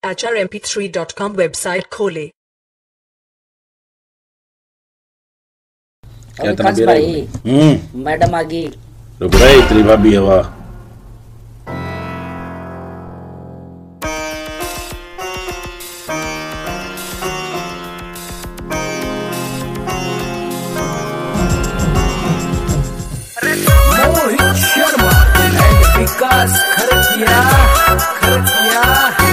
acharmp3.com website खोले। क्या खास भाई मैडम आ गई। रुक रही तेरी भाभी हवा। मोहित शर्मा एंड विकास खरकिया